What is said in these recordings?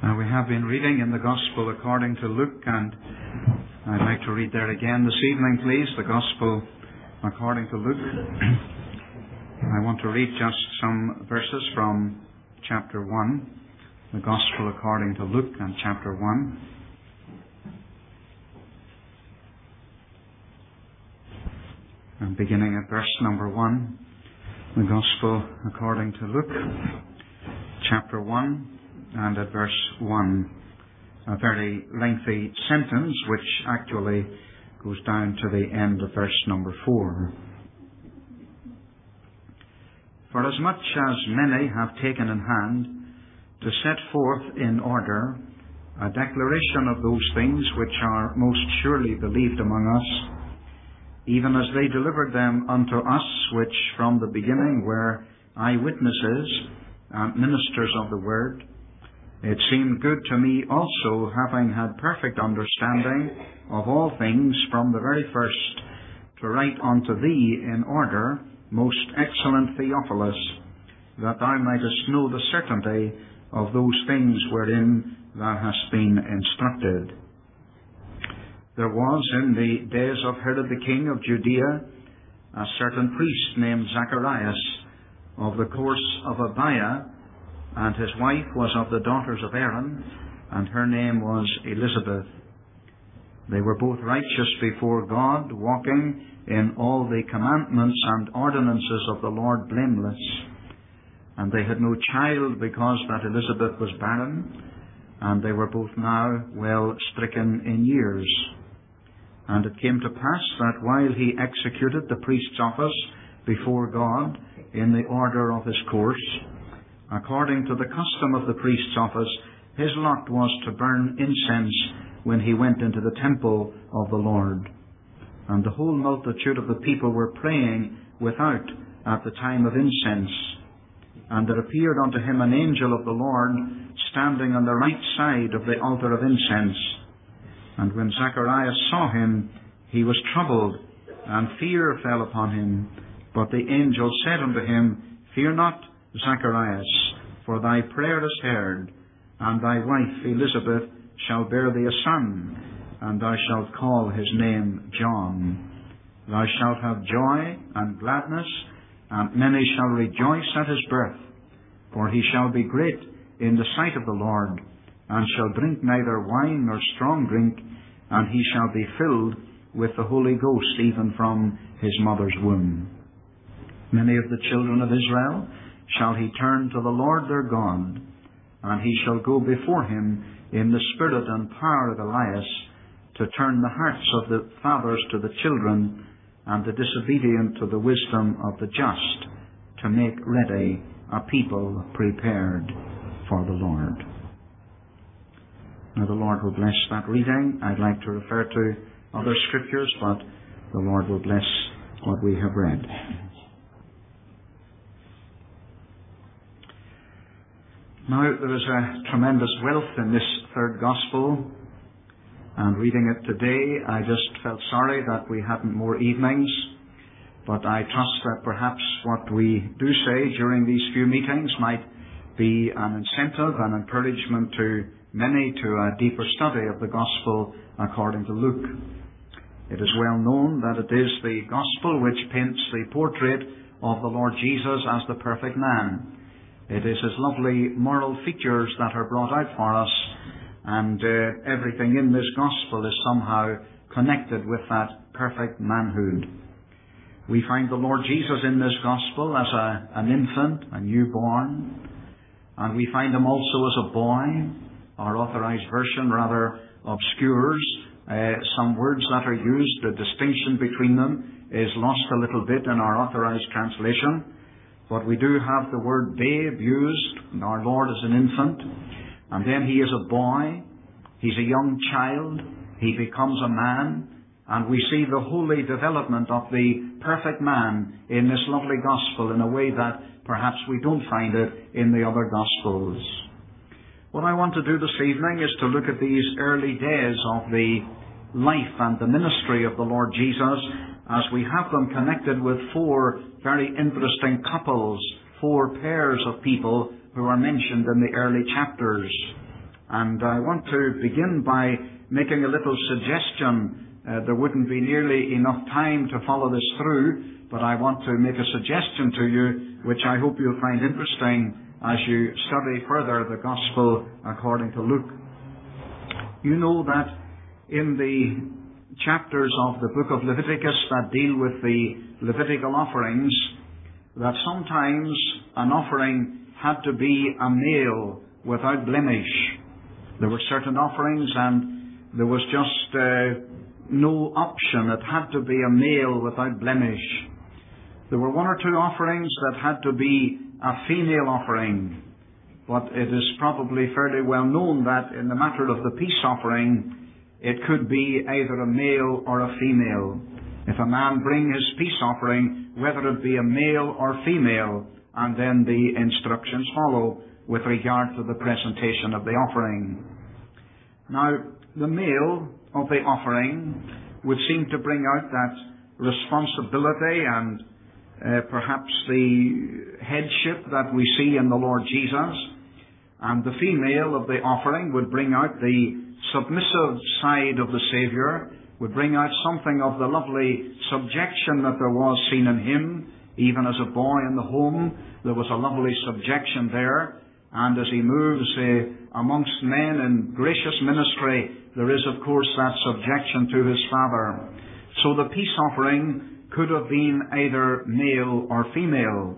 We have been reading in the Gospel according to Luke, and I'd like to read there again this evening, please, the Gospel according to Luke. I want to read just some verses from chapter 1, the Gospel according to Luke and chapter 1. And beginning at verse number 1, the Gospel according to Luke, chapter 1, and at verse 1, a very lengthy sentence which actually goes down to the end of verse number 4. For as much as many have taken in hand to set forth in order a declaration of those things which are most surely believed among us, even as they delivered them unto us, which from the beginning were eyewitnesses and ministers of the word, it seemed good to me also, having had perfect understanding of all things from the very first, to write unto thee in order, most excellent Theophilus, that thou mightest know the certainty of those things wherein thou hast been instructed. There was in the days of Herod the king of Judea a certain priest named Zacharias, of the course of Abiah, and his wife was of the daughters of Aaron, and her name was Elizabeth. They were both righteous before God, walking in all the commandments and ordinances of the Lord blameless. And they had no child, because that Elizabeth was barren, and they were both now well stricken in years. And it came to pass that while he executed the priest's office before God in the order of his course, according to the custom of the priest's office, his lot was to burn incense when he went into the temple of the Lord. And the whole multitude of the people were praying without at the time of incense. And there appeared unto him an angel of the Lord, standing on the right side of the altar of incense. And when Zacharias saw him, he was troubled, and fear fell upon him. But the angel said unto him, Fear not, Zacharias, for thy prayer is heard, and thy wife Elizabeth shall bear thee a son, and thou shalt call his name John. Thou shalt have joy and gladness, and many shall rejoice at his birth. For he shall be great in the sight of the Lord, and shall drink neither wine nor strong drink, and he shall be filled with the Holy Ghost even from his mother's womb. Many of the children of Israel shall he turn to the Lord their God, and he shall go before him in the spirit and power of Elias, to turn the hearts of the fathers to the children, and the disobedient to the wisdom of the just, to make ready a people prepared for the Lord. Now the Lord will bless that reading. I'd like to refer to other scriptures, but the Lord will bless what we have read. Now, there is a tremendous wealth in this third Gospel, and reading it today, I just felt sorry that we hadn't more evenings, but I trust that perhaps what we do say during these few meetings might be an incentive and encouragement to many to a deeper study of the Gospel according to Luke. It is well known that it is the Gospel which paints the portrait of the Lord Jesus as the perfect man. It is his lovely moral features that are brought out for us, and everything in this Gospel is somehow connected with that perfect manhood. We find the Lord Jesus in this Gospel as an infant, a newborn, and we find him also as a boy. Our Authorized Version rather obscures some words that are used. The distinction between them is lost a little bit in our Authorized Translation. But we do have the word babe used. Our Lord is an infant. And then he is a boy. He's a young child. He becomes a man. And we see the holy development of the perfect man in this lovely Gospel in a way that perhaps we don't find it in the other Gospels. What I want to do this evening is to look at these early days of the life and the ministry of the Lord Jesus, as we have them connected with four very interesting couples, four pairs of people who are mentioned in the early chapters. And I want to begin by making a little suggestion. There wouldn't be nearly enough time to follow this through, but I want to make a suggestion to you, which I hope you'll find interesting as you study further the Gospel according to Luke. You know that in the chapters of the book of Leviticus that deal with the Levitical offerings, that sometimes an offering had to be a male without blemish. There were certain offerings and there was just no option. It had to be a male without blemish. There were one or two offerings that had to be a female offering, but it is probably fairly well known that in the matter of the peace offering, it could be either a male or a female. If a man bring his peace offering, whether it be a male or female, and then the instructions follow with regard to the presentation of the offering. Now, the male of the offering would seem to bring out that responsibility and perhaps the headship that we see in the Lord Jesus. And the female of the offering would bring out the submissive side of the Saviour, would bring out something of the lovely subjection that there was seen in him. Even as a boy in the home, there was a lovely subjection there. And as he moves amongst men in gracious ministry, there is, of course, that subjection to his Father. So the peace offering could have been either male or female.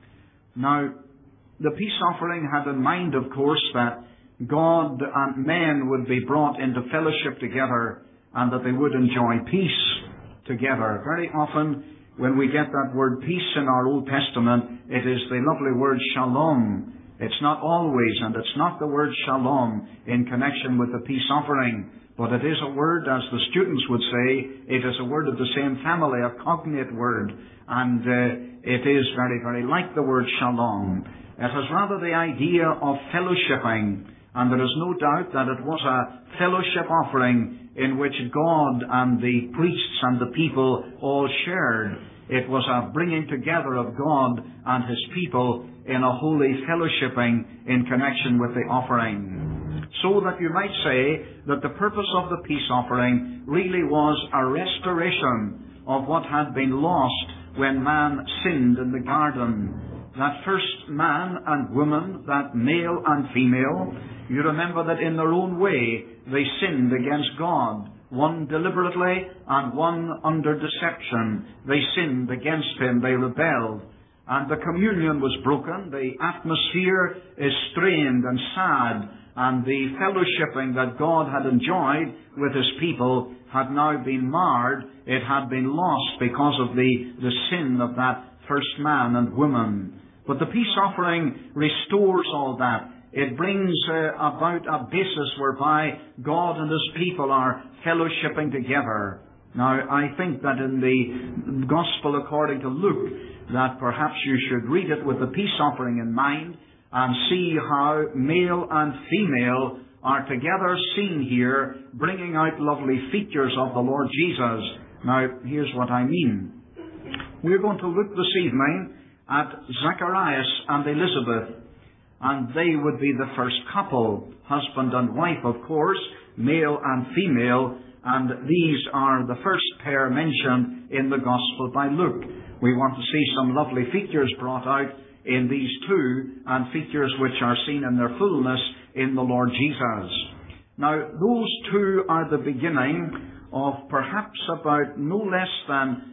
Now, the peace offering had in mind, of course, that God and men would be brought into fellowship together and that they would enjoy peace together. Very often, when we get that word peace in our Old Testament, it is the lovely word shalom. It's not always, and it's not the word shalom in connection with the peace offering, but it is a word, as the students would say, it is a word of the same family, a cognate word, and it is very, very like the word shalom. It has rather the idea of fellowshipping, and there is no doubt that it was a fellowship offering in which God and the priests and the people all shared. It was a bringing together of God and His people in a holy fellowshipping in connection with the offering. So that you might say that the purpose of the peace offering really was a restoration of what had been lost when man sinned in the garden. That first man and woman, that male and female, you remember that in their own way they sinned against God. One deliberately and one under deception. They sinned against Him, they rebelled. And the communion was broken, the atmosphere is strained and sad, and the fellowshipping that God had enjoyed with His people had now been marred. It had been lost because of the sin of that first man and woman. But the peace offering restores all that. It brings about a basis whereby God and His people are fellowshipping together. Now, I think that in the Gospel according to Luke, that perhaps you should read it with the peace offering in mind and see how male and female are together seen here, bringing out lovely features of the Lord Jesus. Now, here's what I mean. We're going to look this evening at Zacharias and Elizabeth, and they would be the first couple, husband and wife, of course, male and female, and these are the first pair mentioned in the Gospel by Luke. We want to see some lovely features brought out in these two, and features which are seen in their fullness in the Lord Jesus. Now, those two are the beginning of perhaps about no less than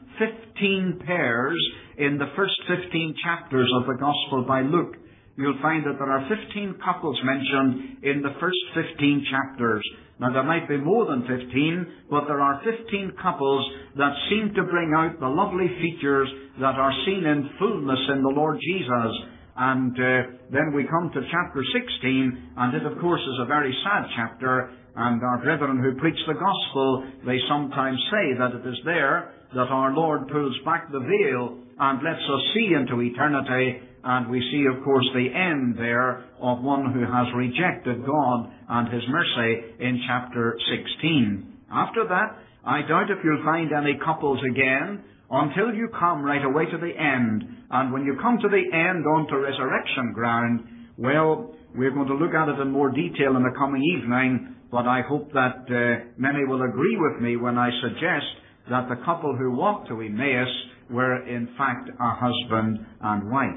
15 pairs in the first 15 chapters of the Gospel by Luke. You'll find that there are 15 couples mentioned in the first 15 chapters. Now, there might be more than 15, but there are 15 couples that seem to bring out the lovely features that are seen in fullness in the Lord Jesus. And then we come to chapter 16, and it, of course, is a very sad chapter. And our brethren who preach the gospel, they sometimes say that it is there that our Lord pulls back the veil and lets us see into eternity. And we see, of course, the end there of one who has rejected God and His mercy in chapter 16. After that, I doubt if you'll find any couples again until you come right away to the end. And when you come to the end onto resurrection ground, Well, we're going to look at it in more detail in the coming evening, but I hope that many will agree with me when I suggest that the couple who walked to Emmaus were in fact a husband and wife.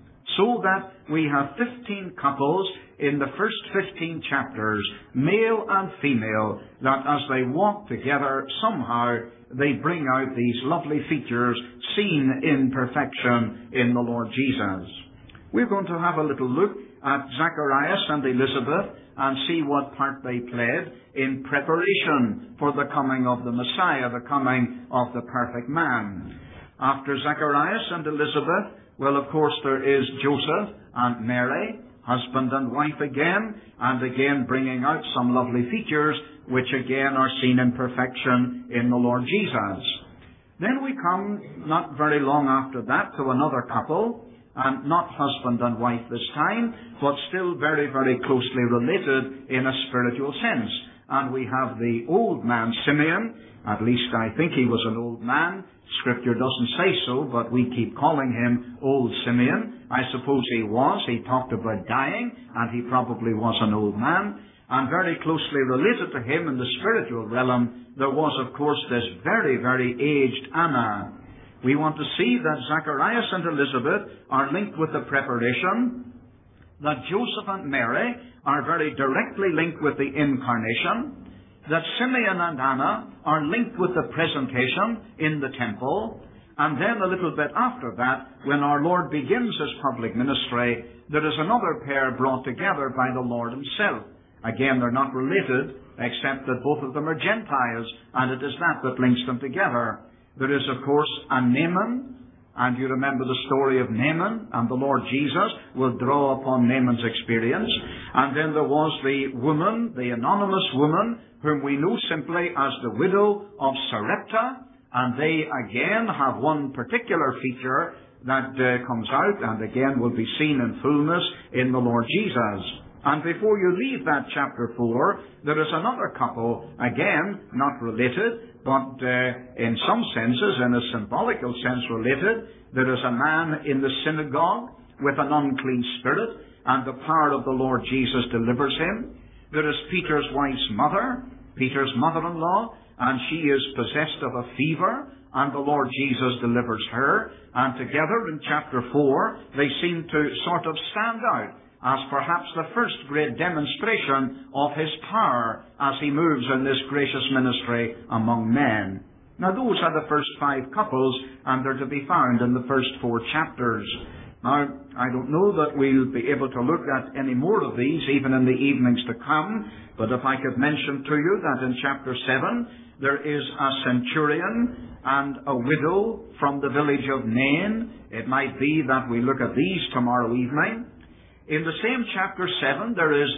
So that we have 15 couples in the first 15 chapters, male and female, that as they walk together, somehow they bring out these lovely features seen in perfection in the Lord Jesus. We're going to have a little look at Zacharias and Elizabeth and see what part they played in preparation for the coming of the Messiah, the coming of the perfect man. After Zacharias and Elizabeth, well, of course, there is Joseph and Mary, husband and wife again, and again bringing out some lovely features which again are seen in perfection in the Lord Jesus. Then we come, not very long after that, to another couple, and not husband and wife this time, but still very, very closely related in a spiritual sense. And we have the old man Simeon, at least I think he was an old man. Scripture doesn't say so, but we keep calling him Old Simeon. I suppose he was. He talked about dying, and he probably was an old man. And very closely related to him in the spiritual realm, there was, of course, this very, very aged Anna. We want to see that Zacharias and Elizabeth are linked with the preparation, that Joseph and Mary are very directly linked with the incarnation, that Simeon and Anna are linked with the presentation in the temple, and then a little bit after that, when our Lord begins his public ministry, there is another pair brought together by the Lord himself. Again, they're not related, except that both of them are Gentiles, and it is that links them together. There is, of course, a Naaman, and you remember the story of Naaman, and the Lord Jesus will draw upon Naaman's experience. And then there was the woman, the anonymous woman, whom we know simply as the widow of Sarepta, and they again have one particular feature that comes out, and again will be seen in fullness in the Lord Jesus. And before you leave that chapter 4, there is another couple, again, not related, but in some senses, in a symbolical sense related. There is a man in the synagogue with an unclean spirit, and the power of the Lord Jesus delivers him. There is Peter's wife's mother, Peter's mother-in-law, and she is possessed of a fever, and the Lord Jesus delivers her. And together in chapter 4, they seem to sort of stand out as perhaps the first great demonstration of his power as he moves in this gracious ministry among men. Now, those are the first 5 couples, and they're to be found in the first 4 chapters. Now, I don't know that we'll be able to look at any more of these, even in the evenings to come, but if I could mention to you that in chapter 7, there is a centurion and a widow from the village of Nain. It might be that we look at these tomorrow evening. In the same chapter 7, there is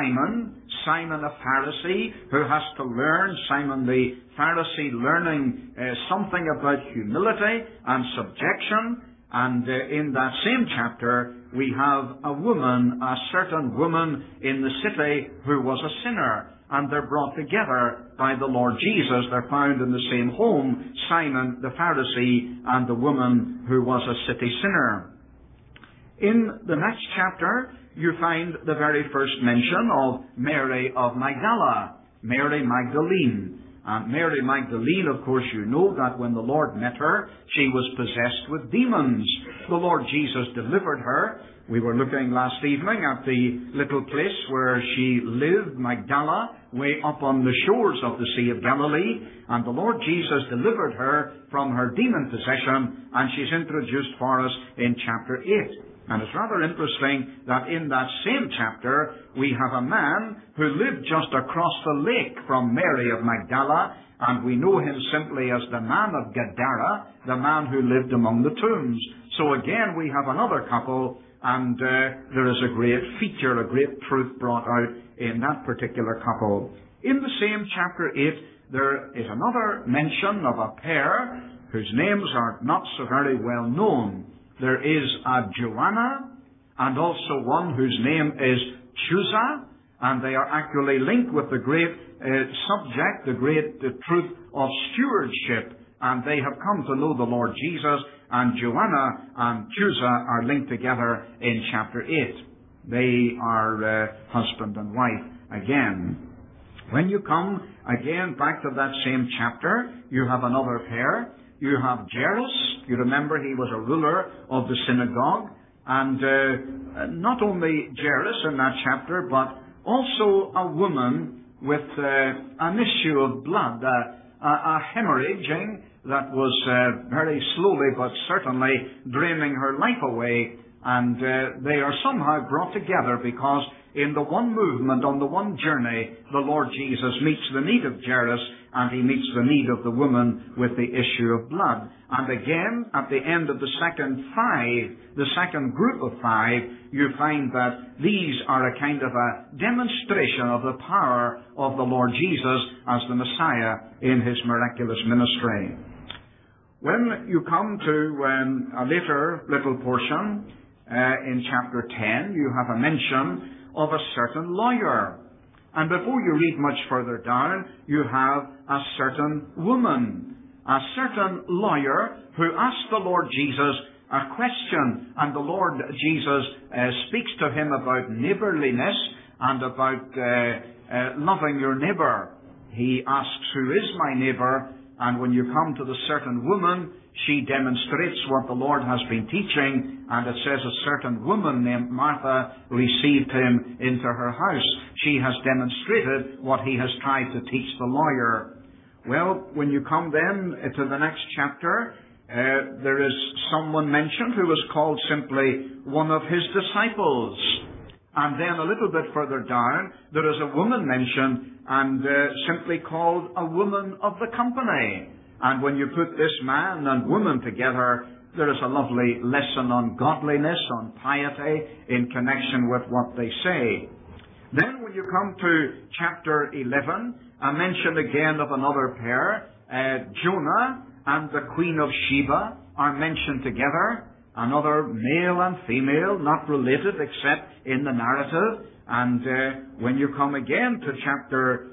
Simon a Pharisee, who has to learn, Simon the Pharisee learning something about humility and subjection. And in that same chapter, we have a certain woman in the city who was a sinner. And they're brought together by the Lord Jesus. They're found in the same home, Simon the Pharisee and the woman who was a city sinner. In the next chapter, you find the very first mention of Mary of Magdala, Mary Magdalene. And Mary Magdalene, of course, you know that when the Lord met her, she was possessed with demons. The Lord Jesus delivered her. We were looking last evening at the little place where she lived, Magdala, way up on the shores of the Sea of Galilee. And the Lord Jesus delivered her from her demon possession, and she's introduced for us in chapter 8. And it's rather interesting that in that same chapter, we have a man who lived just across the lake from Mary of Magdala, and we know him simply as the man of Gadara, the man who lived among the tombs. So again, we have another couple, and there is a great feature, a great truth brought out in that particular couple. In the same chapter 8, there is another mention of a pair whose names are not so very well known. There is a Joanna, and also one whose name is Chusa, and they are actually linked with the great subject, the great truth of stewardship, and they have come to know the Lord Jesus, and Joanna and Chusa are linked together in chapter 8. They are husband and wife again. When you come again back to that same chapter, you have another pair. You have Jairus. You remember he was a ruler of the synagogue. And not only Jairus in that chapter, but also a woman with an issue of blood, a hemorrhaging that was very slowly but certainly draining her life away. And they are somehow brought together because in the one movement, on the one journey, the Lord Jesus meets the need of Jairus and he meets the need of the woman with the issue of blood. And again, at the end of the second group of five, you find that these are a kind of a demonstration of the power of the Lord Jesus as the Messiah in his miraculous ministry. When you come to a later little portion, in chapter 10, you have a mention of a certain lawyer. And before you read much further down, you have a certain woman, a certain lawyer who asked the Lord Jesus a question. And the Lord Jesus speaks to him about neighborliness and about loving your neighbor. He asks, who is my neighbor? And when you come to the certain woman, she demonstrates what the Lord has been teaching, and it says a certain woman named Martha received him into her house. She has demonstrated what he has tried to teach the lawyer. Well, when you come then to the next chapter, there is someone mentioned who is called simply one of his disciples. And then a little bit further down, there is a woman mentioned and simply called a woman of the company. And when you put this man and woman together, there is a lovely lesson on godliness, on piety, in connection with what they say. Then when you come to chapter 11, a mention again of another pair. Jonah and the Queen of Sheba are mentioned together. Another male and female, not related except in the narrative. And when you come again to chapter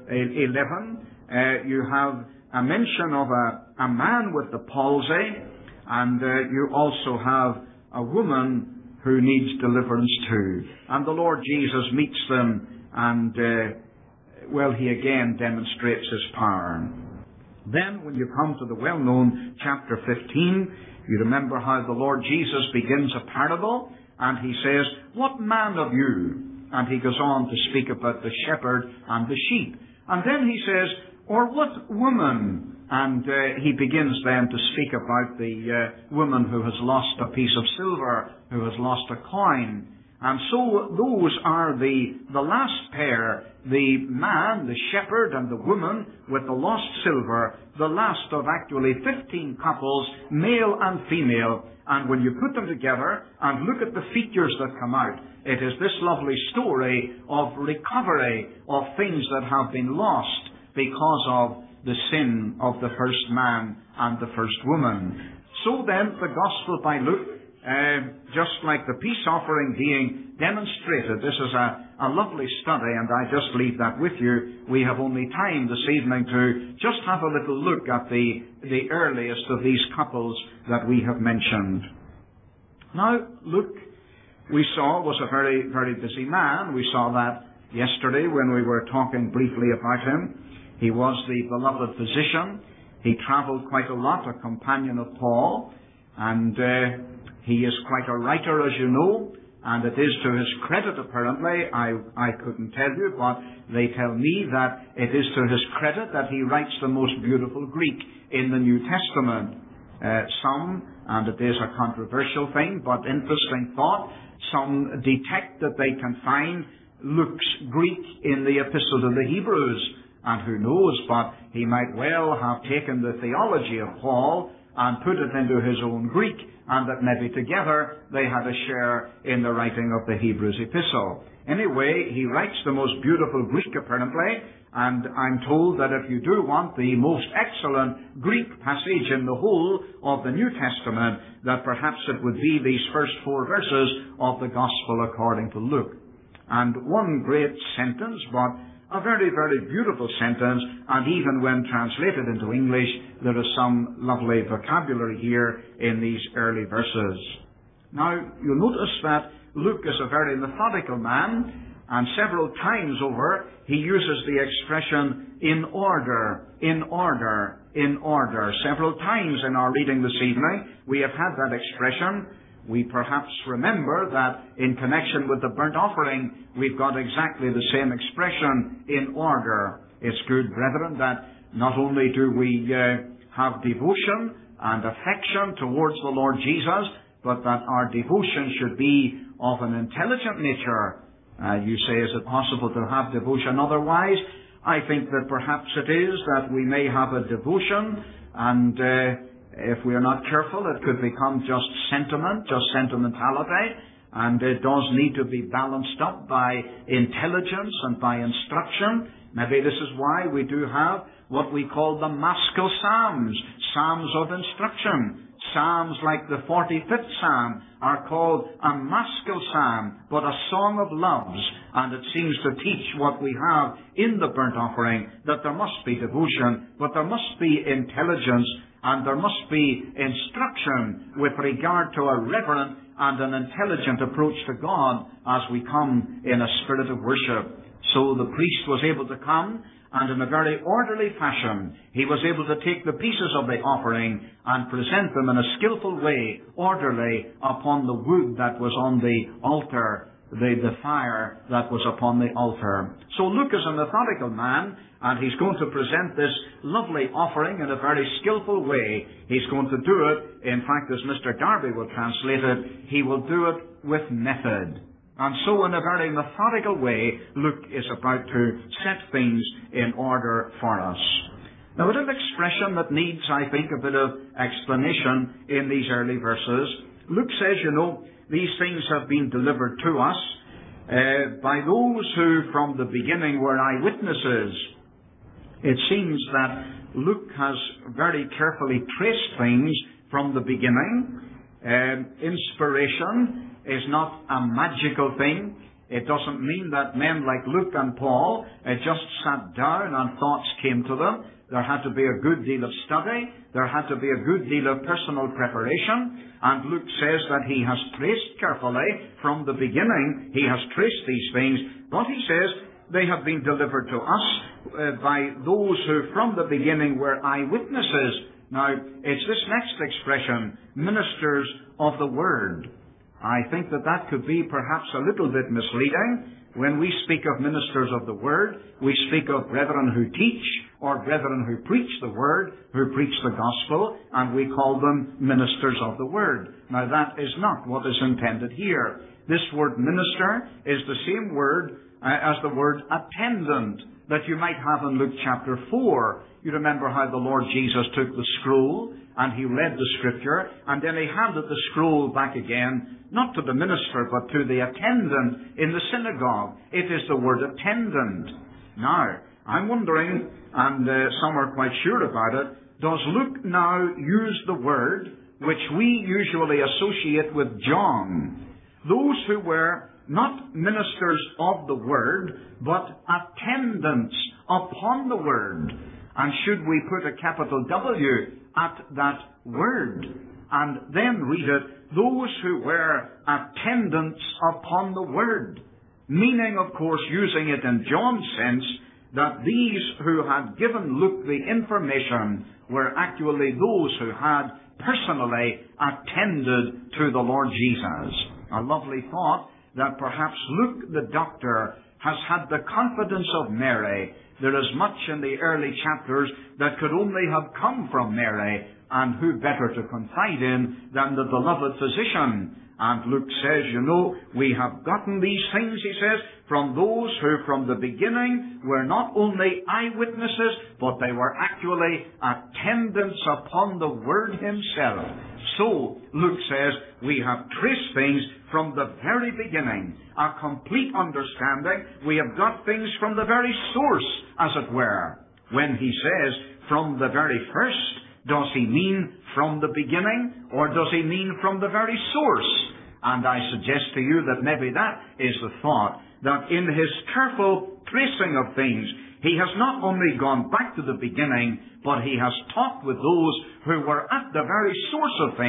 11, you have a mention of a man with the palsy, and you also have a woman who needs deliverance too. And the Lord Jesus meets them, and he again demonstrates his power. Then when you come to the well-known chapter 15, you remember how the Lord Jesus begins a parable, and he says, what man of you? And he goes on to speak about the shepherd and the sheep. And then he says, or what woman? And he begins then to speak about the woman who has lost a piece of silver, who has lost a coin. And so those are the last pair, the man, the shepherd, and the woman with the lost silver, the last of actually 15 couples, male and female. And when you put them together and look at the features that come out, it is this lovely story of recovery of things that have been lost because of the sin of the first man and the first woman. So then, the Gospel by Luke, just like the peace offering being demonstrated, this is a lovely study, and I just leave that with you. We have only time this evening to just have a little look at the earliest of these couples that we have mentioned. Now, Luke, we saw, was a very, very busy man. We saw that yesterday when we were talking briefly about him. He was the beloved physician. He travelled quite a lot, a companion of Paul, and he is quite a writer, as you know, and it is to his credit, apparently. I couldn't tell you, but they tell me that it is to his credit that he writes the most beautiful Greek in the New Testament. And it is a controversial thing, but interesting thought, some detect that they can find Luke's Greek in the Epistle to the Hebrews. And who knows, but he might well have taken the theology of Paul and put it into his own Greek, and that maybe together they had a share in the writing of the Hebrews epistle. Anyway, he writes the most beautiful Greek, apparently, and I'm told that if you do want the most excellent Greek passage in the whole of the New Testament, that perhaps it would be these first 4 verses of the Gospel according to Luke. And one great sentence, but a very, very beautiful sentence, and even when translated into English, there is some lovely vocabulary here in these early verses. Now, you'll notice that Luke is a very methodical man, and several times over he uses the expression in order, in order, in order. Several times in our reading this evening we have had that expression. We perhaps remember that in connection with the burnt offering we've got exactly the same expression, in order. It's good, brethren, that not only do we have devotion and affection towards the Lord Jesus, but that our devotion should be of an intelligent nature. You say, is it possible to have devotion otherwise? I think that perhaps it is that we may have a devotion, and if we are not careful, it could become just sentiment, just sentimentality, and it does need to be balanced up by intelligence and by instruction. Maybe this is why we do have what we call the Maskil Psalms, Psalms of instruction. Psalms like the 45th Psalm are called a Maskil Psalm, but a song of loves, and it seems to teach what we have in the burnt offering, that there must be devotion, but there must be intelligence, and there must be instruction with regard to a reverent and an intelligent approach to God as we come in a spirit of worship. So the priest was able to come, and in a very orderly fashion, he was able to take the pieces of the offering and present them in a skillful way, orderly, upon the wood that was on the altar, the fire that was upon the altar. So Luke is a methodical man, and he's going to present this lovely offering in a very skillful way. He's going to do it, in fact, as Mr. Darby will translate it, he will do it with method. And so in a very methodical way, Luke is about to set things in order for us. Now, it is an expression that needs, I think, a bit of explanation in these early verses. Luke says, these things have been delivered to us by those who from the beginning were eyewitnesses. It seems that Luke has very carefully traced things from the beginning. Inspiration is not a magical thing. It doesn't mean that men like Luke and Paul just sat down and thoughts came to them. There had to be a good deal of study. There had to be a good deal of personal preparation. And Luke says that he has traced carefully from the beginning. He has traced these things. But he says they have been delivered to us by those who from the beginning were eyewitnesses. Now, it's this next expression, ministers of the Word. I think that could be perhaps a little bit misleading. When we speak of ministers of the Word, we speak of brethren who teach, or brethren who preach the Word, who preach the Gospel, and we call them ministers of the Word. Now, that is not what is intended here. This word minister is the same word as the word attendant that you might have in Luke chapter 4. You remember how the Lord Jesus took the scroll and he read the Scripture, and then he handed the scroll back again, not to the minister, but to the attendant in the synagogue. It is the word attendant. Now, I'm wondering, and some are quite sure about it, does Luke now use the word which we usually associate with John? Those who were not ministers of the Word, but attendants upon the Word. And should we put a capital W at that word, and then read it, those who were attendants upon the Word. Meaning, of course, using it in John's sense, that these who had given Luke the information were actually those who had personally attended to the Lord Jesus. A lovely thought that perhaps Luke the doctor has had the confidence of Mary. There is much in the early chapters that could only have come from Mary, and who better to confide in than the beloved physician? And Luke says, we have gotten these things, he says, from those who from the beginning were not only eyewitnesses, but they were actually attendants upon the Word himself. So, Luke says, we have traced things from the very beginning, a complete understanding. We have got things from the very source, as it were. When he says, from the very first, does he mean from the beginning, or does he mean from the very source? And I suggest to you that maybe that is the thought, that in his careful tracing of things, he has not only gone back to the beginning, but he has talked with those who were at the very source of things,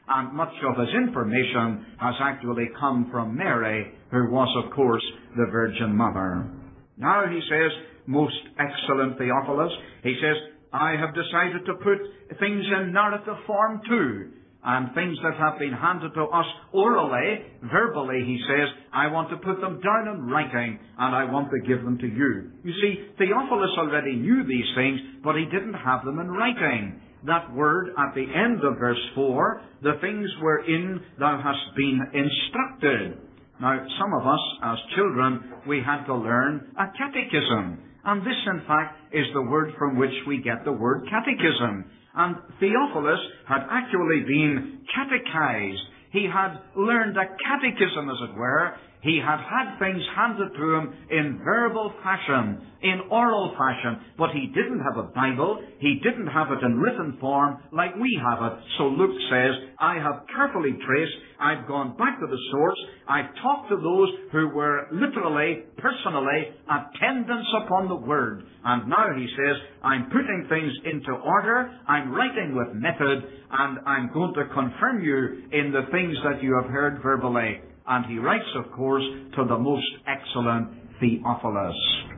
and much of his information has actually come from Mary, who was, of course, the Virgin Mother. Now he says, most excellent Theophilus, he says, I have decided to put things in narrative form too, and things that have been handed to us orally, verbally, he says, I want to put them down in writing, and I want to give them to you. You see, Theophilus already knew these things, but he didn't have them in writing. That word at the end of verse 4, the things wherein thou hast been instructed. Now, some of us, as children, we had to learn a catechism. And this, in fact, is the word from which we get the word catechism. And Theophilus had actually been catechized. He had learned a catechism, as it were. He had had things handed to him in verbal fashion, in oral fashion, but he didn't have a Bible. He didn't have it in written form like we have it. So Luke says, I have carefully traced, I've gone back to the source, I've talked to those who were literally, personally, attendants upon the Word. And now he says, I'm putting things into order, I'm writing with method, and I'm going to confirm you in the things that you have heard verbally. And he writes, of course, to the most excellent Theophilus.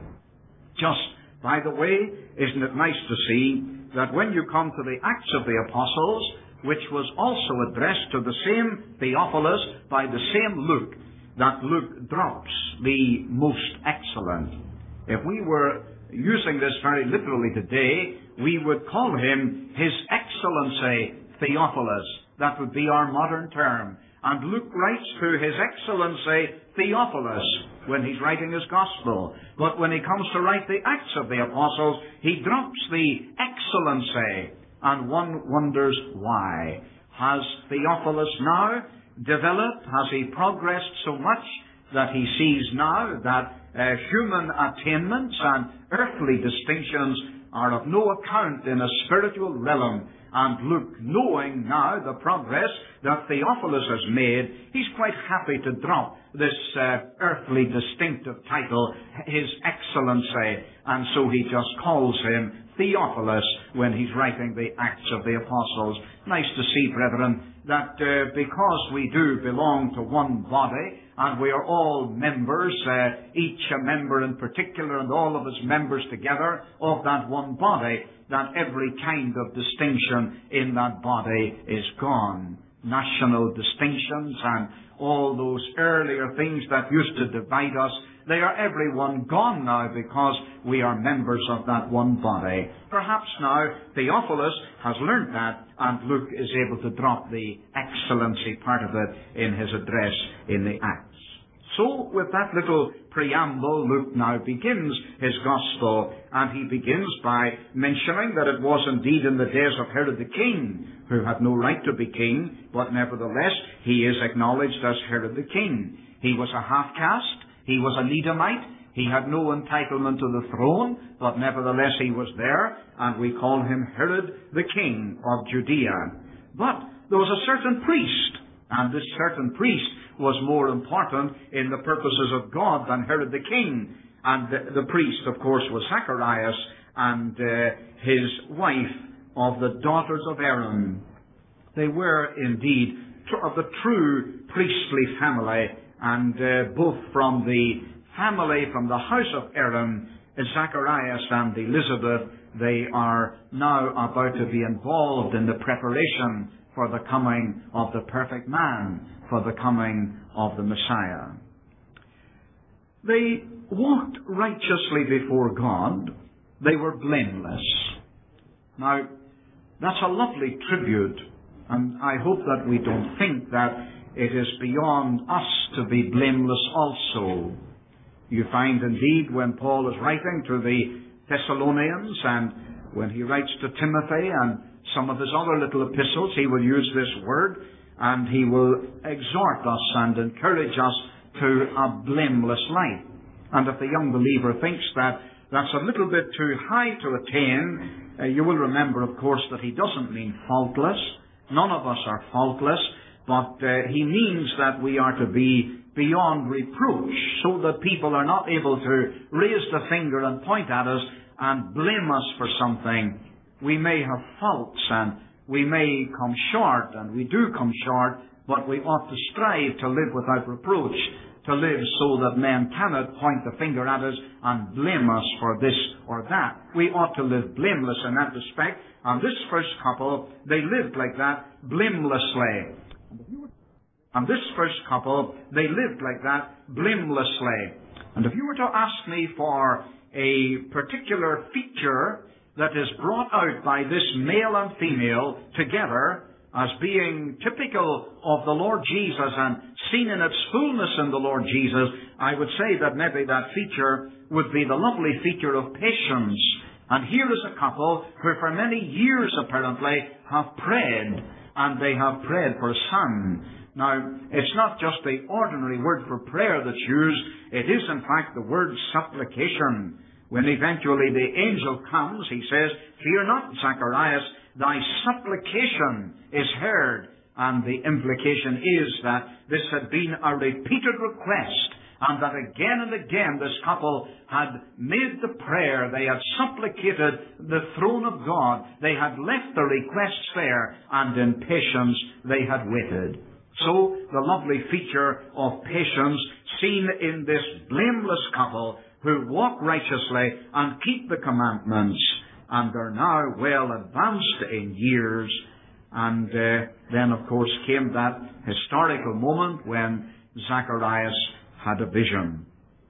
Just, by the way, isn't it nice to see that when you come to the Acts of the Apostles, which was also addressed to the same Theophilus by the same Luke, that Luke drops the most excellent. If we were using this very literally today, we would call him His Excellency Theophilus. That would be our modern term. And Luke writes to His Excellency Theophilus when he's writing his Gospel. But when he comes to write the Acts of the Apostles, he drops the excellency. And one wonders why. Has Theophilus now developed? Has he progressed so much that he sees now that human attainments and earthly distinctions are of no account in a spiritual realm? And Luke, knowing now the progress that Theophilus has made, he's quite happy to drop this earthly distinctive title, His Excellency. And so he just calls him Theophilus when he's writing the Acts of the Apostles. Nice to see, brethren, that because we do belong to one body, and we are all members, each a member in particular, and all of us members together of that one body, that every kind of distinction in that body is gone. National distinctions and all those earlier things that used to divide us, they are everyone gone now because we are members of that one body. Perhaps now Theophilus has learned that, and Luke is able to drop the excellency part of it in his address in the Acts. So, with that little preamble, Luke now begins his Gospel, and he begins by mentioning that it was indeed in the days of Herod the king, who had no right to be king, but nevertheless he is acknowledged as Herod the king. He was a half-caste, he was a Edomite, he had no entitlement to the throne, but nevertheless he was there, and we call him Herod the king of Judea. But there was a certain priest, and this certain priest was more important in the purposes of God than Herod the king. And the priest, of course, was Zacharias, and his wife of the daughters of Aaron. They were indeed of the true priestly family, and both from the family, from the house of Aaron, Zacharias and Elizabeth, they are now about to be involved in the preparation for the coming of the perfect man, for the coming of the Messiah. They walked righteously before God. They were blameless. Now, that's a lovely tribute, and I hope that we don't think that it is beyond us to be blameless also. You find indeed when Paul is writing to the Thessalonians, and when he writes to Timothy and some of his other little epistles, he will use this word, and he will exhort us and encourage us to a blameless life. And if the young believer thinks that that's a little bit too high to attain, you will remember, of course, that he doesn't mean faultless. None of us are faultless, but he means that we are to be beyond reproach, so that people are not able to raise the finger and point at us and blame us for something. We may have faults, and we may come short, and we do come short, but we ought to strive to live without reproach, to live so that men cannot point the finger at us and blame us for this or that. We ought to live blameless in that respect. And this first couple, they lived like that blamelessly. And this first couple, they lived like that blamelessly. And if you were to ask me for a particular feature that is brought out by this male and female together as being typical of the Lord Jesus and seen in its fullness in the Lord Jesus, I would say that maybe that feature would be the lovely feature of patience. And here is a couple who for many years apparently have prayed, and they have prayed for a son. Now, it's not just the ordinary word for prayer that's used. It is, in fact, the word supplication. When eventually the angel comes, he says, "Fear not, Zacharias, thy supplication is heard." And the implication is that this had been a repeated request, and that again and again this couple had made the prayer. They had supplicated the throne of God. They had left the requests there, and in patience they had waited. So, the lovely feature of patience seen in this blameless couple who walk righteously and keep the commandments, and are now well advanced in years. And then, of course, came that historical moment when Zacharias had a vision.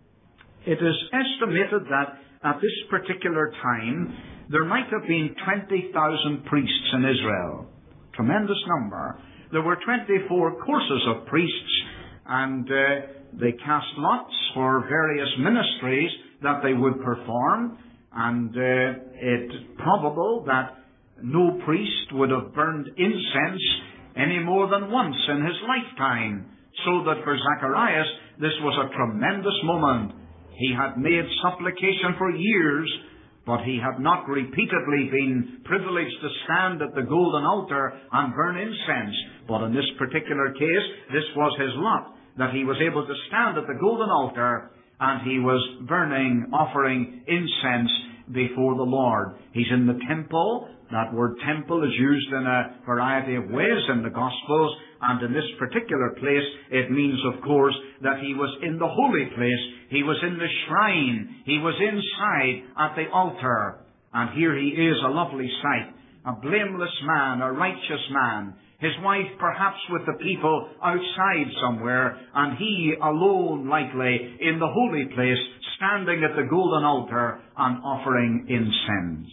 It is estimated that at this particular time there might have been 20,000 priests in Israel. Tremendous number. There were 24 courses of priests, and they cast lots for various ministries that they would perform, and it's probable that no priest would have burned incense any more than once in his lifetime, so that for Zacharias this was a tremendous moment. He had made supplication for years, but he had not repeatedly been privileged to stand at the golden altar and burn incense. But in this particular case, this was his lot, that he was able to stand at the golden altar and he was burning, offering incense before the Lord. He's in the temple. That word temple is used in a variety of ways in the Gospels, and in this particular place it means, of course, that he was in the holy place. He was in the shrine. He was inside at the altar. And here he is, a lovely sight. A blameless man, a righteous man. His wife perhaps with the people outside somewhere, and he alone likely in the holy place, standing at the golden altar and offering incense.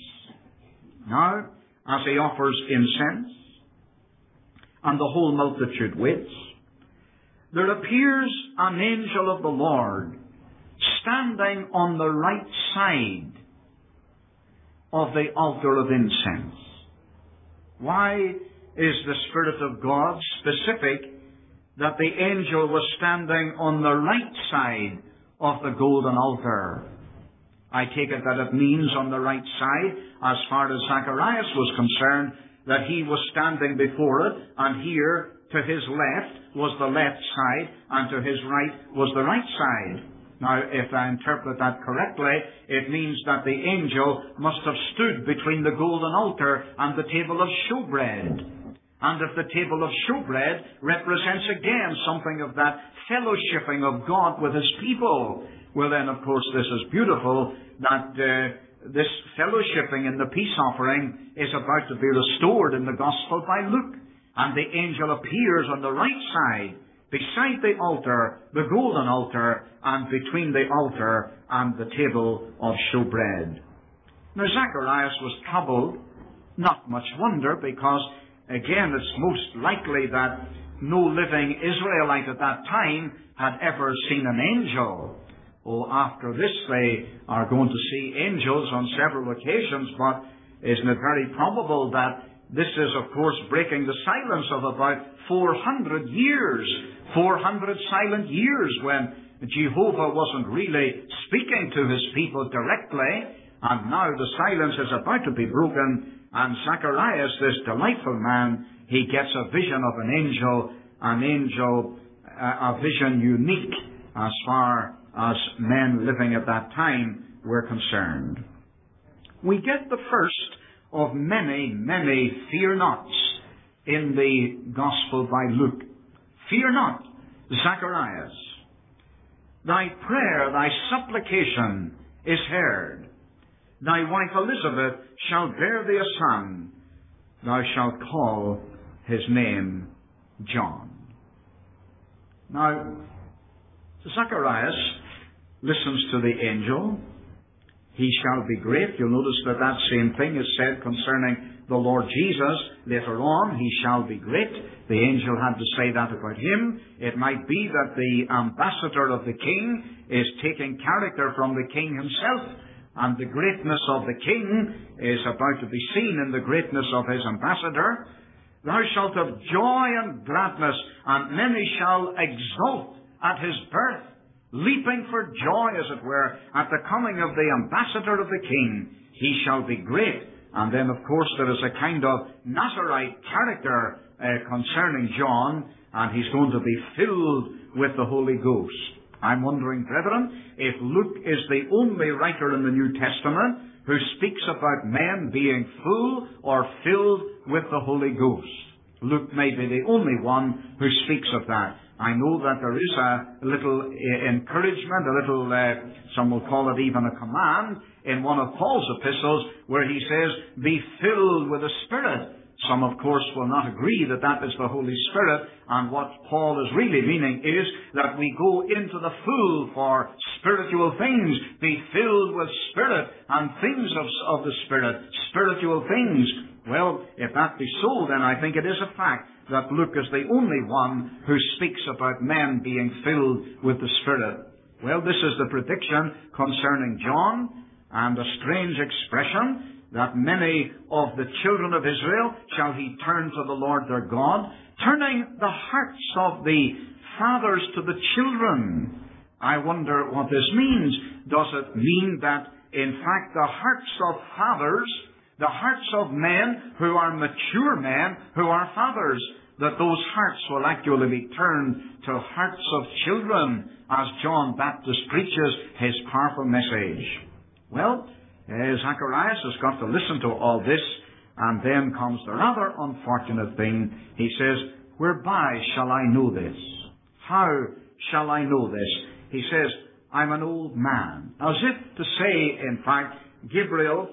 Now, as he offers incense, and the whole multitude waits, there appears an angel of the Lord standing on the right side of the altar of incense. Why is the Spirit of God specific that the angel was standing on the right side of the golden altar? I take it that it means on the right side, as far as Zacharias was concerned, that he was standing before it, and here to his left was the left side, and to his right was the right side. Now, if I interpret that correctly, it means that the angel must have stood between the golden altar and the table of showbread. And if the table of showbread represents again something of that fellowshipping of God with his people, well then, of course, this is beautiful that this fellowshipping in the peace offering is about to be restored in the Gospel by Luke. And the angel appears on the right side, beside the altar, the golden altar, and between the altar and the table of showbread. Now, Zacharias was troubled, not much wonder, because, again, it's most likely that no living Israelite at that time had ever seen an angel. Oh, after this they are going to see angels on several occasions, but isn't it very probable that this is, of course, breaking the silence of about 400 years, 400 silent years when Jehovah wasn't really speaking to his people directly, and now the silence is about to be broken, and Zacharias, this delightful man, he gets a vision of a vision unique as far as men living at that time were concerned. We get the first of many, many fear nots in the Gospel by Luke. Fear not, Zacharias. Thy prayer, thy supplication is heard. Thy wife Elizabeth shall bear thee a son. Thou shalt call his name John. Now, Zacharias listens to the angel. He shall be great. You'll notice that that same thing is said concerning the Lord Jesus. Later on, he shall be great. The angel had to say that about him. It might be that the ambassador of the king is taking character from the king himself, and the greatness of the king is about to be seen in the greatness of his ambassador. Thou shalt have joy and gladness, and many shall exult at his birth, leaping for joy, as it were, at the coming of the ambassador of the king. He shall be great. And then, of course, there is a kind of Nazarite character concerning John, and he's going to be filled with the Holy Ghost. I'm wondering, brethren, if Luke is the only writer in the New Testament who speaks about men being full or filled with the Holy Ghost. Luke may be the only one who speaks of that. I know that there is a little encouragement, a little, some will call it even a command, in one of Paul's epistles where he says, be filled with the Spirit. Some, of course, will not agree that that is the Holy Spirit, and what Paul is really meaning is that we go into the full for spiritual things, be filled with Spirit and things of the Spirit, spiritual things. Well, if that be so, then I think it is a fact that Luke is the only one who speaks about men being filled with the Spirit. Well, this is the prediction concerning John, and a strange expression, that many of the children of Israel shall he turn to the Lord their God, turning the hearts of the fathers to the children. I wonder what this means. Does it mean that, in fact, the hearts of fathers, the hearts of men who are mature men, who are fathers, that those hearts will actually be turned to hearts of children as John Baptist preaches his powerful message? Well, Zacharias has got to listen to all this, and then comes the rather unfortunate thing. He says, whereby shall I know this? How shall I know this? He says, I'm an old man. As if to say, in fact, Gabriel,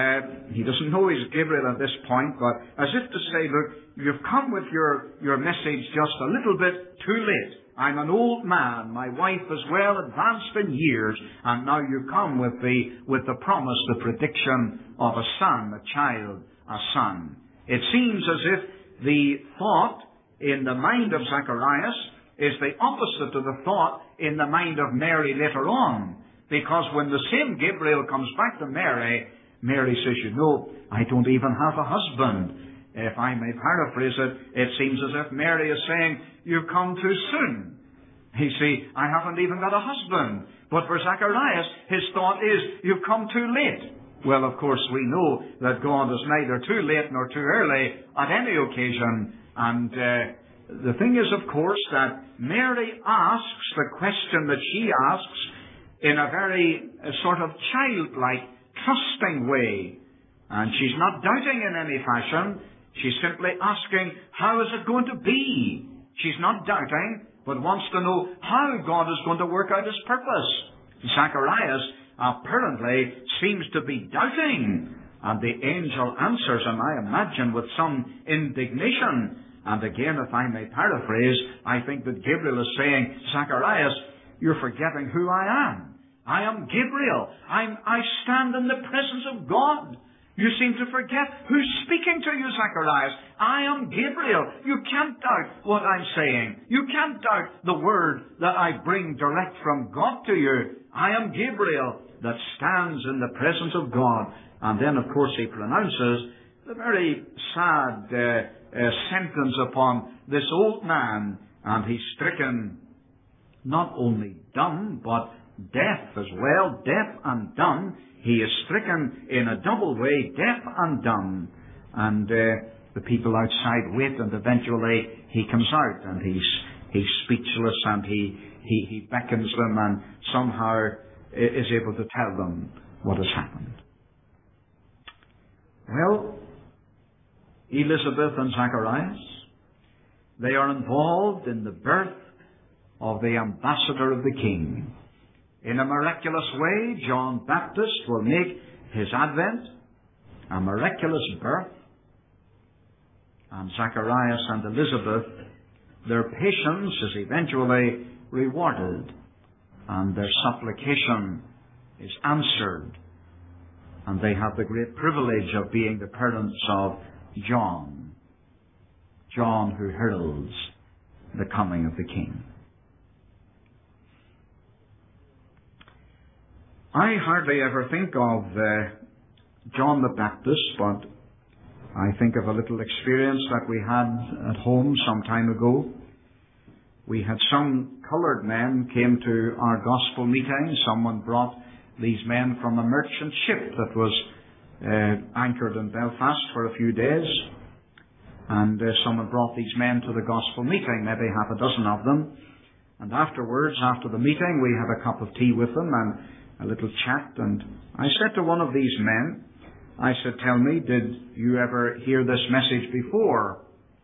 he doesn't know he's Gabriel at this point, but as if to say, look, you've come with your message just a little bit too late. I'm an old man. My wife is well advanced in years, and now you come with the promise, the prediction of a son, a child, a son. It seems as if the thought in the mind of Zacharias is the opposite to the thought in the mind of Mary later on. Because when the same Gabriel comes back to Mary, Mary says, you know, I don't even have a husband. If I may paraphrase it, it seems as if Mary is saying, you've come too soon. You see, I haven't even got a husband. But for Zacharias, his thought is, you've come too late. Well, of course, we know that God is neither too late nor too early at any occasion. And the thing is, of course, that Mary asks the question that she asks in a very sort of childlike, trusting way. And she's not doubting in any fashion. She's simply asking, how is it going to be? She's not doubting, but wants to know how God is going to work out his purpose. Zacharias apparently seems to be doubting, and the angel answers him, I imagine, with some indignation. And again, if I may paraphrase, I think that Gabriel is saying, Zacharias, you're forgetting who I am. I am Gabriel. I stand in the presence of God. You seem to forget who's speaking to you, Zacharias. I am Gabriel. You can't doubt what I'm saying. You can't doubt the word that I bring direct from God to you. I am Gabriel that stands in the presence of God. And then, of course, he pronounces the very sad sentence upon this old man. And he's stricken not only dumb, but deaf as well, deaf and dumb. He is stricken in a double way, deaf and dumb. And the people outside wait, and eventually he comes out, and he's speechless, and he beckons them, and somehow is able to tell them what has happened. Well, Elizabeth and Zacharias, they are involved in the birth of the ambassador of the King. In a miraculous way, John Baptist will make his advent, a miraculous birth, and Zacharias and Elizabeth, their patience is eventually rewarded, and their supplication is answered, and they have the great privilege of being the parents of John who heralds the coming of the King. I hardly ever think of John the Baptist, but I think of a little experience that we had at home some time ago. We had some coloured men came to our gospel meeting. Someone brought these men from a merchant ship that was anchored in Belfast for a few days. And someone brought these men to the gospel meeting, maybe half a dozen of them. And afterwards, after the meeting, we had a cup of tea with them and a little chat. And I said to one of these men, I said, tell me, did you ever hear this message before?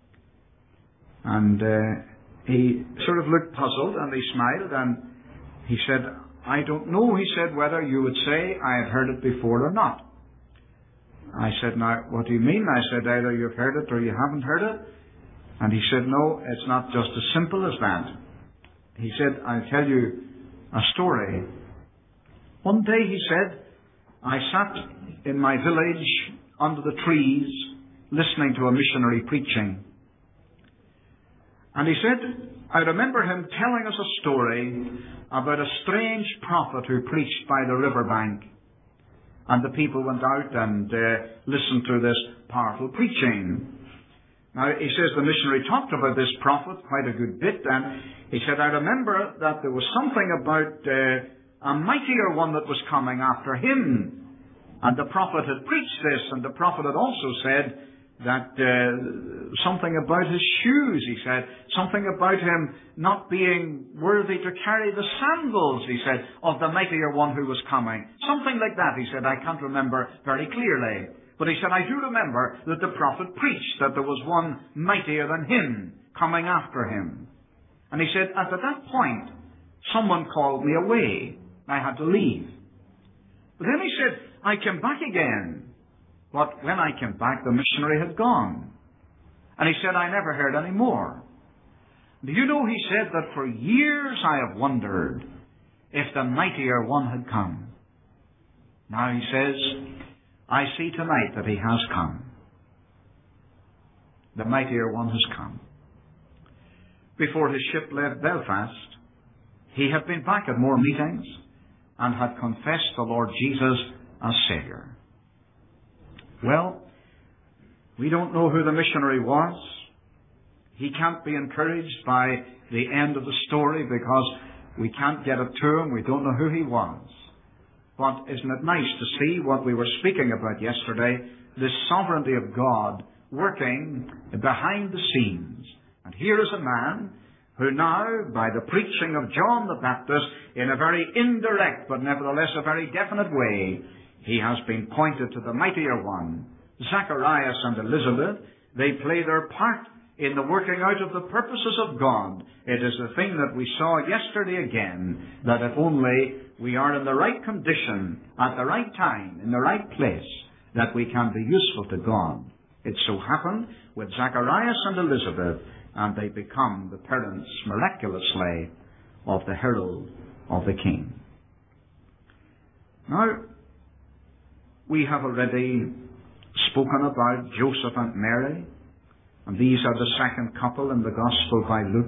And he sort of looked puzzled and he smiled and he said, I don't know, he said, whether you would say I have heard it before or not. I said, now, what do you mean? I said, either you've heard it or you haven't heard it. And he said, no, it's not just as simple as that. He said, I'll tell you a story. One day, he said, I sat in my village under the trees listening to a missionary preaching. And he said, I remember him telling us a story about a strange prophet who preached by the riverbank. And the people went out and listened to this powerful preaching. Now, he says the missionary talked about this prophet quite a good bit, and he said, I remember that there was something about a mightier one that was coming after him. And the prophet had preached this, and the prophet had also said that something about his shoes, he said, something about him not being worthy to carry the sandals, he said, of the mightier one who was coming. Something like that, he said. I can't remember very clearly. But he said, I do remember that the prophet preached that there was one mightier than him coming after him. And he said, at that point, someone called me away. I had to leave. But then he said, I came back again. But when I came back, the missionary had gone. And he said, I never heard any more. Do you know, he said, that for years I have wondered if the mightier one had come. Now he says, I see tonight that he has come. The mightier one has come. Before his ship left Belfast, he had been back at more meetings and had confessed the Lord Jesus as Saviour. Well, we don't know who the missionary was. He can't be encouraged by the end of the story because we can't get it to him. We don't know who he was. But isn't it nice to see what we were speaking about yesterday, this sovereignty of God working behind the scenes. And here is a man who now, by the preaching of John the Baptist, in a very indirect but nevertheless a very definite way, he has been pointed to the mightier one. Zacharias and Elizabeth, they play their part in the working out of the purposes of God. It is the thing that we saw yesterday again, that if only we are in the right condition, at the right time, in the right place, that we can be useful to God. It so happened with Zacharias and Elizabeth, and they become the parents, miraculously, of the herald of the King. Now, we have already spoken about Joseph and Mary, and these are the second couple in the Gospel by Luke.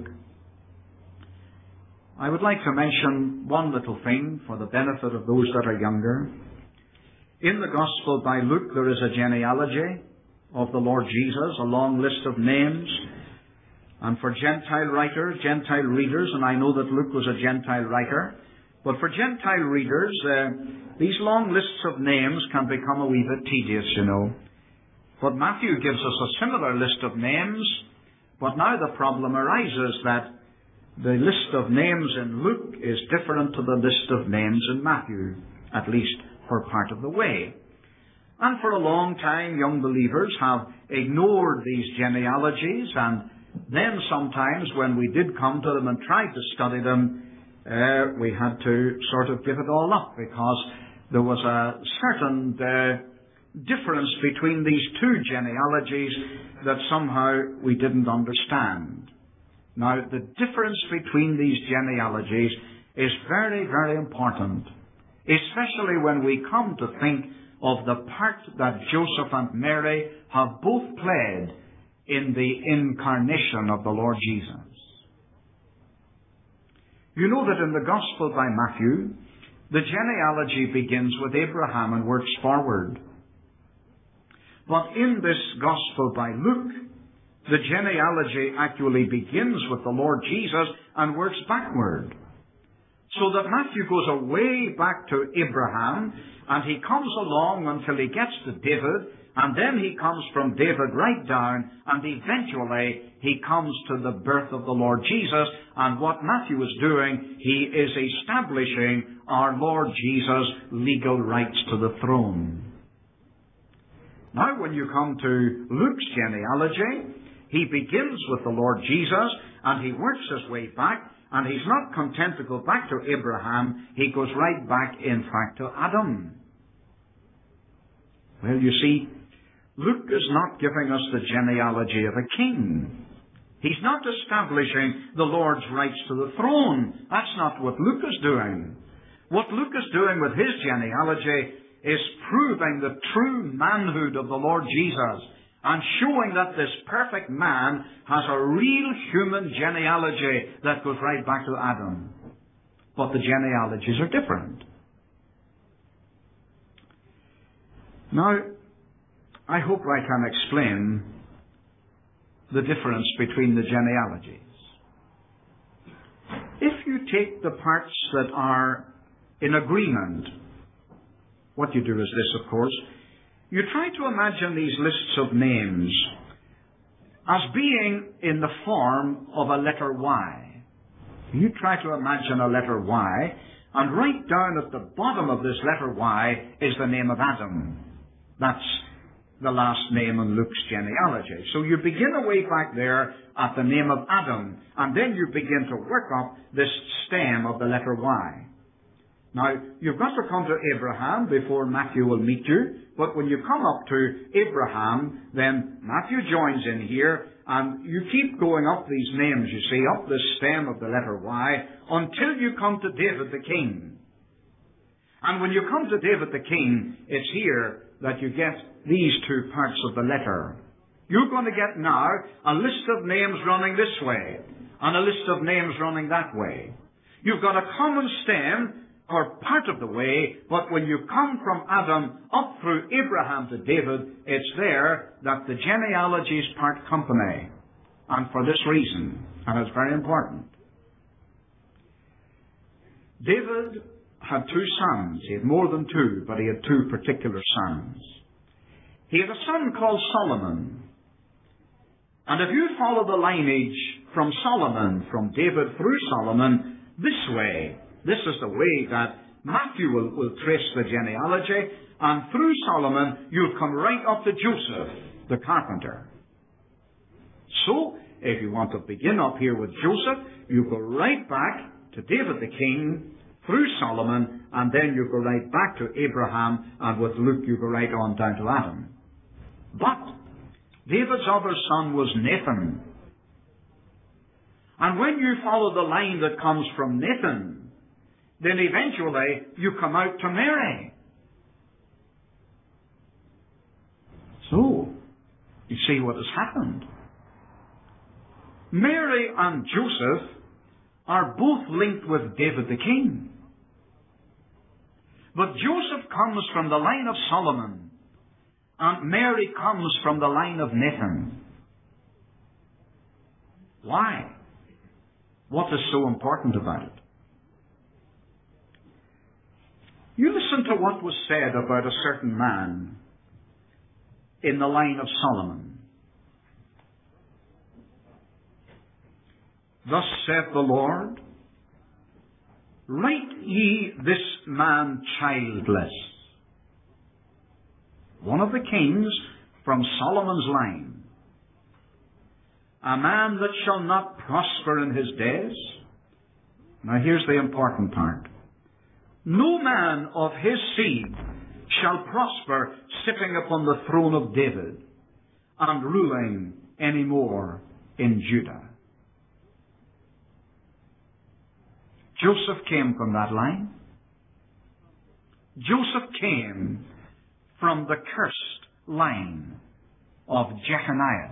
I would like to mention one little thing for the benefit of those that are younger. In the Gospel by Luke, there is a genealogy of the Lord Jesus, a long list of names. And for Gentile writers, Gentile readers, and I know that Luke was a Gentile writer, but for Gentile readers, these long lists of names can become a wee bit tedious, you know. But Matthew gives us a similar list of names, but now the problem arises that the list of names in Luke is different to the list of names in Matthew, at least for part of the way. And for a long time, young believers have ignored these genealogies, and then sometimes when we did come to them and tried to study them, we had to sort of give it all up, because there was a certain difference between these two genealogies that somehow we didn't understand. Now, the difference between these genealogies is very, very important, especially when we come to think of the part that Joseph and Mary have both played in the incarnation of the Lord Jesus. You know that in the Gospel by Matthew, the genealogy begins with Abraham and works forward. But in this Gospel by Luke, the genealogy actually begins with the Lord Jesus and works backward. So that Matthew goes away back to Abraham, and he comes along until he gets to David, and then he comes from David right down, and eventually he comes to the birth of the Lord Jesus. And what Matthew is doing, he is establishing our Lord Jesus' legal rights to the throne. Now, when you come to Luke's genealogy, he begins with the Lord Jesus, and he works his way back, and he's not content to go back to Abraham. He goes right back, in fact, to Adam. Well, you see, Luke is not giving us the genealogy of a king. He's not establishing the Lord's rights to the throne. That's not what Luke is doing. What Luke is doing with his genealogy is proving the true manhood of the Lord Jesus, and showing that this perfect man has a real human genealogy that goes right back to Adam. But the genealogies are different. Now, I hope I can explain the difference between the genealogies. If you take the parts that are in agreement, what you do is this, of course. You try to imagine these lists of names as being in the form of a letter Y. You try to imagine a letter Y, and right down at the bottom of this letter Y is the name of Adam. That's the last name in Luke's genealogy. So you begin away back there at the name of Adam, and then you begin to work up this stem of the letter Y. Now, you've got to come to Abraham before Matthew will meet you, but when you come up to Abraham, then Matthew joins in here, and you keep going up these names, you see, up the stem of the letter Y, until you come to David the king. And when you come to David the king, it's here that you get these two parts of the letter. You're going to get now a list of names running this way, and a list of names running that way. You've got a common stem for part of the way, but when you come from Adam up through Abraham to David, it's there that the genealogies part company. And for this reason, and it's very important. David had two sons. He had more than two, but he had two particular sons. He had a son called Solomon. And if you follow the lineage from Solomon, from David through Solomon, this way, this is the way that Matthew will trace the genealogy, and through Solomon you'll come right up to Joseph, the carpenter. So, if you want to begin up here with Joseph, you go right back to David the king, through Solomon, and then you go right back to Abraham, and with Luke you go right on down to Adam. But David's other son was Nathan. And when you follow the line that comes from Nathan, then eventually you come out to Mary. So, you see what has happened. Mary and Joseph are both linked with David the king. But Joseph comes from the line of Solomon, and Mary comes from the line of Nathan. Why? What is so important about it? You listen to what was said about a certain man in the line of Solomon. Thus saith the Lord, write ye this man childless. one of the kings from Solomon's line. A man that shall not prosper in his days. Now here's the important part. No man of his seed shall prosper sitting upon the throne of David and ruling any more in Judah. Joseph came from that line. Joseph came from the cursed line of Jechoniah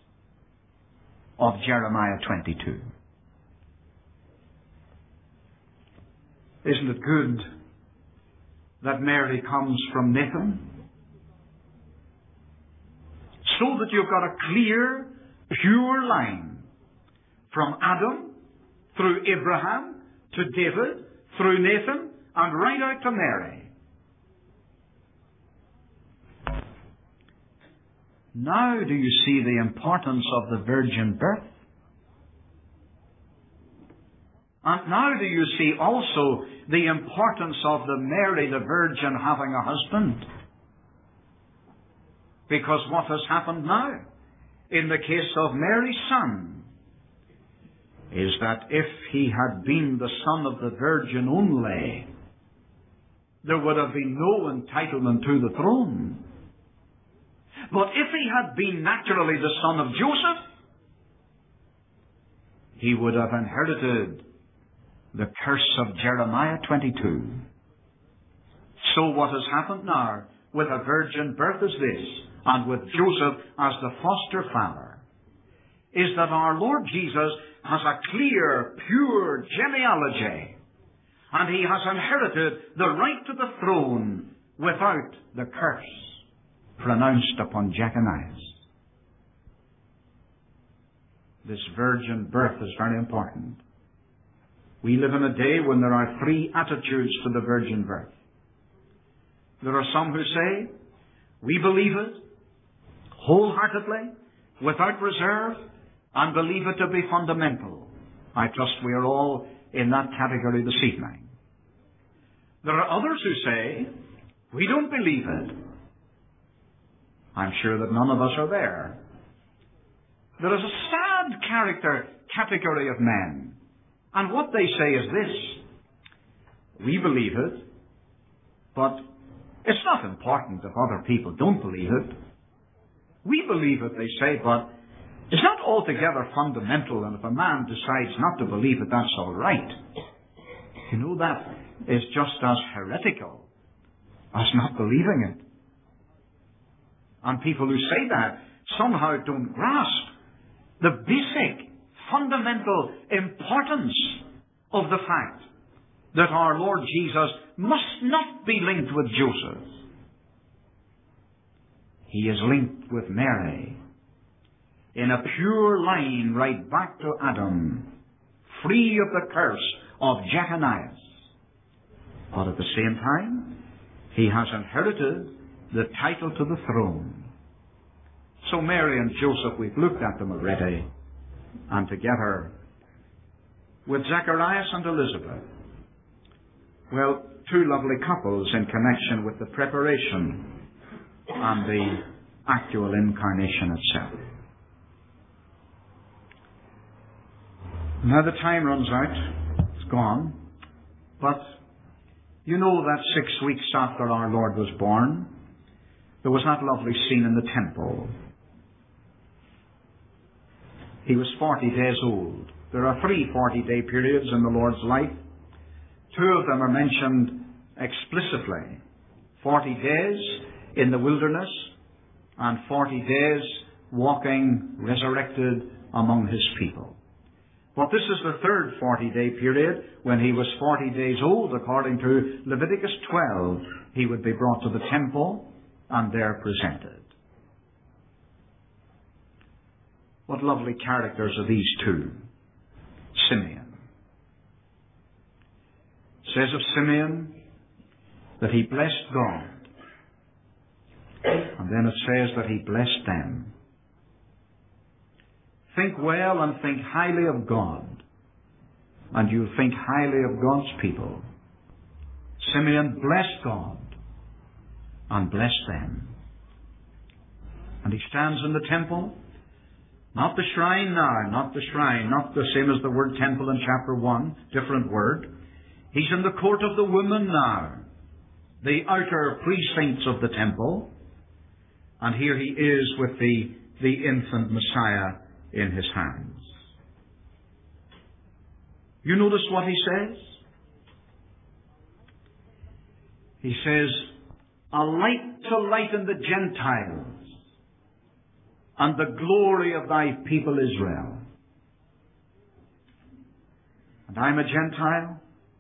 of Jeremiah 22. Isn't it good that Mary comes from Nathan? So that you've got a clear, pure line from Adam through Abraham to David, through Nathan, and right out to Mary. Now do you see the importance of the virgin birth? And now do you see also the importance of the Mary, the Virgin, having a husband? Because what has happened now, in the case of Mary's son, is that if he had been the son of the Virgin only, there would have been no entitlement to the throne. But if he had been naturally the son of Joseph, he would have inherited the curse of Jeremiah 22. So what has happened now with a virgin birth is this, and with Joseph as the foster father, is that our Lord Jesus has a clear, pure genealogy, and he has inherited the right to the throne without the curse pronounced upon Jechoniah. This virgin birth is very important. We live in a day when there are three attitudes to the virgin birth. There are some who say, we believe it wholeheartedly, without reserve, and believe it to be fundamental. I trust we are all in that category this evening. There are others who say, we don't believe it. I'm sure that none of us are there. There is a sad category of men. And what they say is this: we believe it, but it's not important if other people don't believe it. We believe it, they say, but it's not altogether fundamental, and if a man decides not to believe it, that's all right. You know, that is just as heretical as not believing it. And people who say that somehow don't grasp the basic, fundamental importance of the fact that our Lord Jesus must not be linked with Joseph. He is linked with Mary in a pure line right back to Adam, free of the curse of Jechoniah. But at the same time, he has inherited the title to the throne. So Mary and Joseph, we've looked at them already, and together with Zacharias and Elizabeth, well, two lovely couples in connection with the preparation and the actual incarnation itself. Now the time runs out. It's gone. But you know that 6 weeks after our Lord was born, there was that lovely scene in the temple. He was 40 days old. There are 3 40-day periods in the Lord's life. 2 of them are mentioned explicitly. 40 days in the wilderness and 40 days walking resurrected among his people. But this is the 3rd 40-day period when he was 40 days old. According to Leviticus 12, he would be brought to the temple and there presented. What lovely characters are these two. Simeon. It says of Simeon that he blessed God. And then it says that he blessed them. Think well and think highly of God, and you'll think highly of God's people. Simeon blessed God and blessed them. And he stands in the temple. Not the shrine now, not the shrine, not the same as the word temple in chapter 1, different word. He's in the court of the woman now, the outer precincts of the temple. And here he is with the infant Messiah in his hands. You notice what he says? He says, a light to lighten the Gentiles, and the glory of thy people Israel. And I'm a Gentile,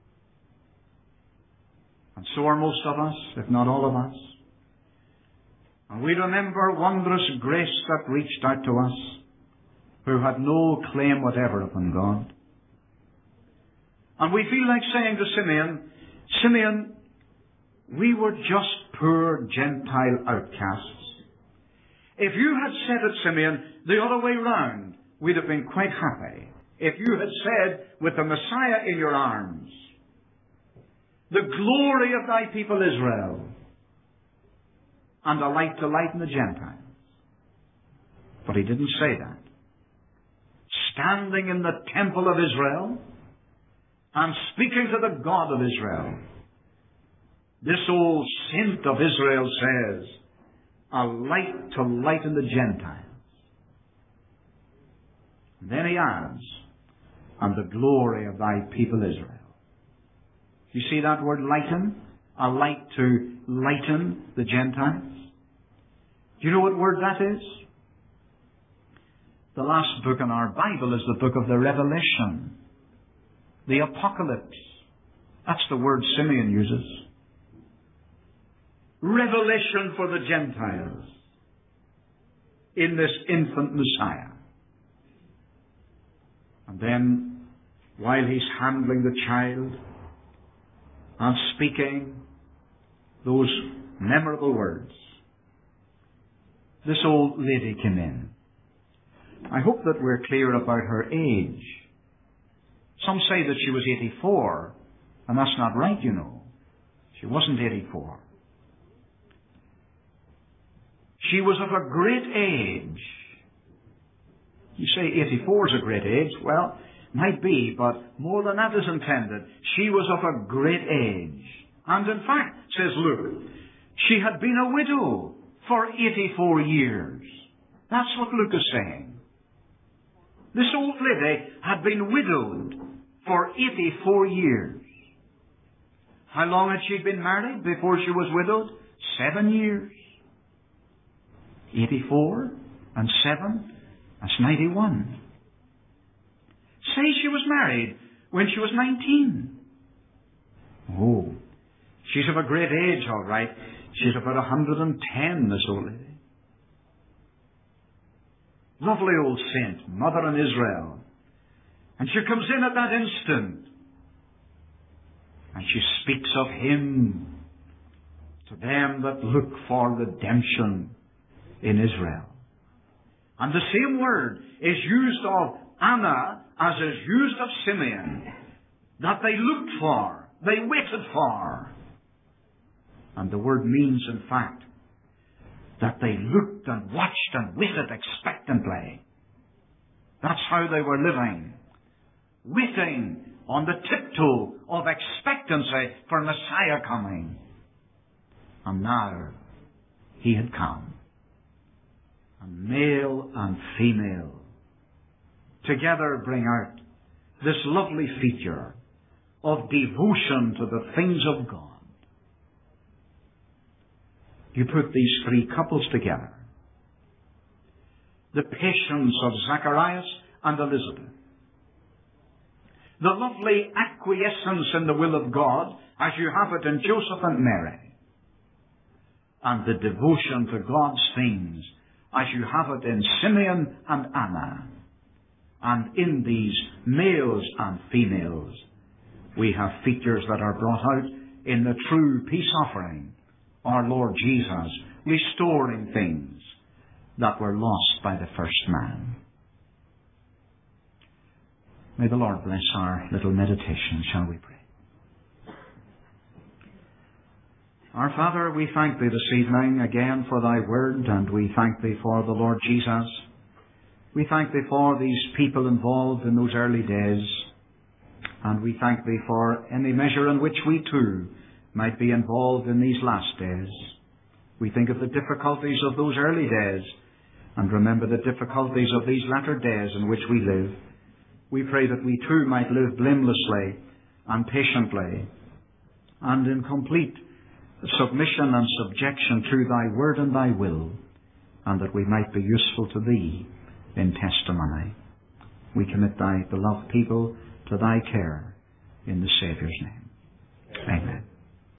and so are most of us, if not all of us. And we remember wondrous grace that reached out to us, who had no claim whatever upon God. And we feel like saying to Simeon, Simeon, we were just poor Gentile outcasts. If you had said it, Simeon, the other way round, we'd have been quite happy. If you had said, with the Messiah in your arms, the glory of thy people Israel, and a light to lighten the Gentiles. But he didn't say that. Standing in the temple of Israel, and speaking to the God of Israel, this old saint of Israel says, a light to lighten the Gentiles. And then he adds, and the glory of thy people Israel. You see that word lighten? A light to lighten the Gentiles. Do you know what word that is? The last book in our Bible is the book of the Revelation. The Apocalypse. That's the word Simeon uses. Revelation for the Gentiles in this infant Messiah. And then, while he's handling the child and speaking those memorable words, this old lady came in. I hope that we're clear about her age. Some say that she was 84, and that's not right, you know. She wasn't 84. She was of a great age. You say 84 is a great age. Well, might be, but more than that is intended. She was of a great age. And in fact, says Luke, she had been a widow for 84 years. That's what Luke is saying. This old lady had been widowed for 84 years. How long had she been married before she was widowed? 7 years. 84 and 7, that's 91. Say she was married when she was 19. Oh, she's of a great age, all right. She's about 110, this old lady. Lovely old saint, mother in Israel. And she comes in at that instant. And she speaks of him to them that look for redemption in Israel. And the same word is used of Anna as is used of Simeon. That they looked for, they waited for. And the word means, in fact, that they looked and watched and waited expectantly. That's how they were living. Waiting on the tiptoe of expectancy for Messiah coming. And now he had come. And male and female together bring out this lovely feature of devotion to the things of God. You put these three couples together. The patience of Zacharias and Elizabeth. The lovely acquiescence in the will of God as you have it in Joseph and Mary. And the devotion to God's things as you have it in Simeon and Anna. And in these males and females, we have features that are brought out in the true peace offering, our Lord Jesus, restoring things that were lost by the first man. May the Lord bless our little meditation, shall we pray? Our Father, we thank Thee this evening again for Thy Word, and we thank Thee for the Lord Jesus. We thank Thee for these people involved in those early days, and we thank Thee for any measure in which we too might be involved in these last days. We think of the difficulties of those early days, and remember the difficulties of these latter days in which we live. We pray that we too might live blamelessly and patiently and in complete submission and subjection to Thy Word and Thy will, and that we might be useful to Thee in testimony. We commit Thy beloved people to Thy care in the Saviour's name. Amen.